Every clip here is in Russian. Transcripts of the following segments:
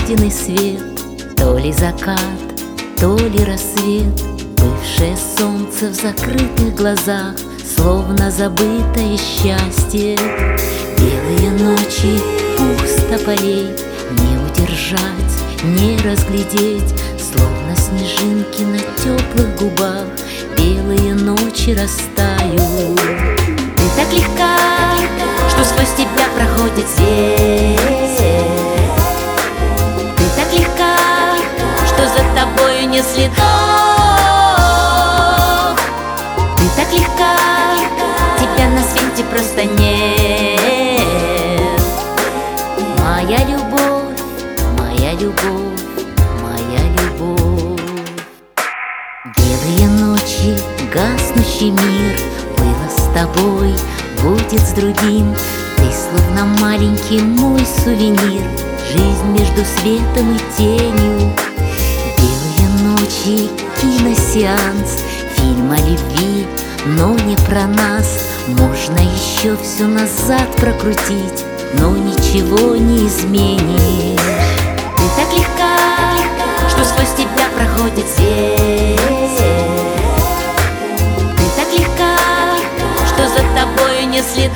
краденый свет, то ли закат, то ли рассвет. Бывшее солнце в закрытых глазах, словно забытое счастье. Белые ночи, пусто полей, не удержать, не разглядеть, словно снежинки на теплых губах. Белые ночи растают. Ты так легка, что сквозь тебя проходит свет. Ты так легка, что за тобою не следов. Ты так легка, тебя на свете просто нет. Моя любовь, моя любовь, моя любовь. Белые ночи, гаснущий мир, было с тобой, будет с другим. Ты словно маленький мой сувенир, жизнь между светом и тенью. Белые ночи, киносеанс, фильм о любви, но не про нас. Можно еще все назад прокрутить, но ничего не изменишь. Ты так легка, что сквозь тебя проходит свет. Ты так легка, что за тобою не следов.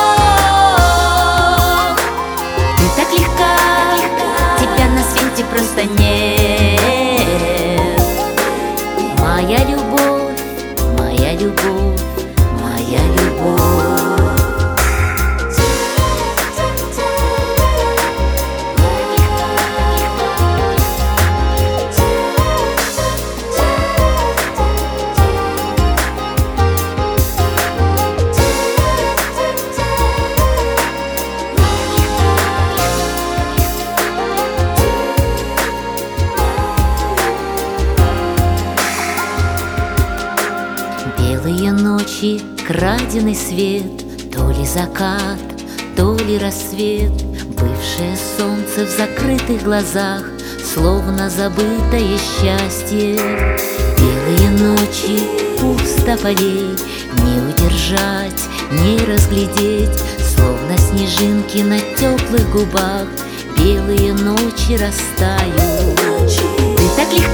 Ты так легка, тебя на свете просто нет. Моя любовь, моя любовь, моя любовь. Белые ночи, краденый свет, то ли закат, то ли рассвет. Бывшее солнце в закрытых глазах, словно забытое счастье. Белые ночи, пусто полей, не удержать, не разглядеть, словно снежинки на теплых губах. Белые ночи растают. Ты так легко,